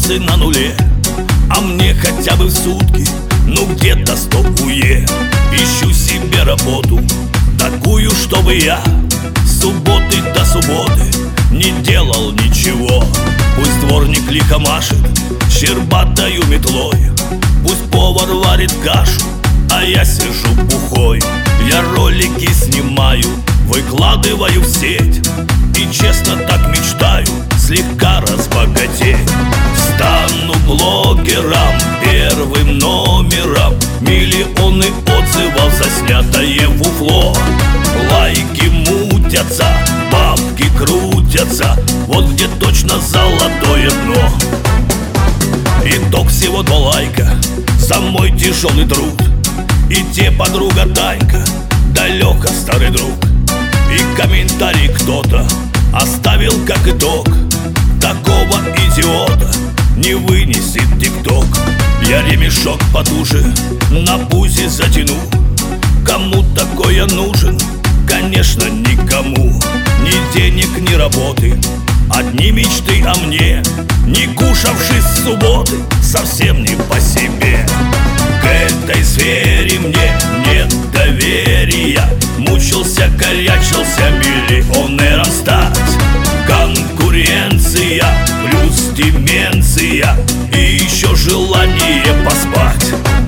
шансы на нуле. А мне хотя бы в сутки, ну где-то 100 УЕ. Ищу себе работу, такую, чтобы я с субботы до субботы не делал ничего. Пусть дворник лихо машет щербатою метлой, пусть повар варит кашу, а я сижу бухой. Я ролики снимаю, выкладываю в сеть, и честно так мечтаю слегка разбогатеть. Стану блогером, первым номером, миллионы отзывов за снятое фуфло. Лайки мутятся, бабки крутятся, вот где точно золотое дно. Итог всего 2 лайка за мой тяжелый труд. И те подруга Танька, да Лёха, старый друг. И комментарий кто-то оставил как итог: такого идиота не вынесет тикток. Я ремешок потуже на пузе затяну. Кому такое нужен? Конечно, никому. Ни денег, ни работы, одни мечты о мне. Не кушавший с субботы, совсем не по себе. К этой сфере мне нет доверия. Мучился, корячился миллионером стать. Конкуренция плюс деменция и еще желание поспать.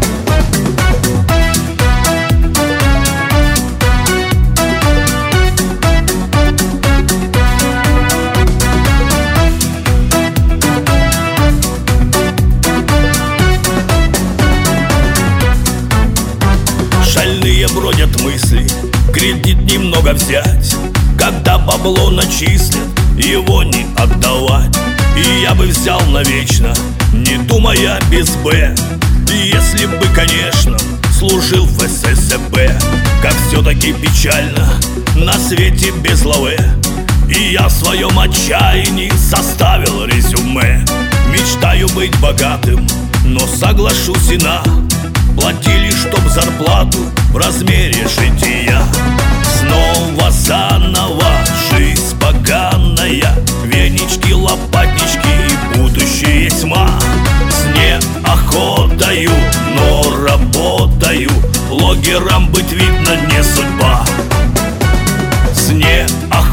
Шальные бродят мысли, кредит немного взять, когда бабло начислят, его не отдавать. И я бы взял навечно, не думая без «Б», если бы, конечно, служил в СССР. Как все-таки печально на свете без лаве. И я в своем отчаянии составил резюме. Мечтаю быть богатым, но соглашусь и на платили, чтоб зарплату в размере жития. Снова заново жизнь поганая, венички, лопатнички и будущее тьма. С неохотою, но работаю, блогером быть видно не судьба. С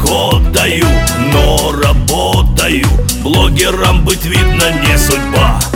неохотою, но работаю, блогером быть видно не судьба.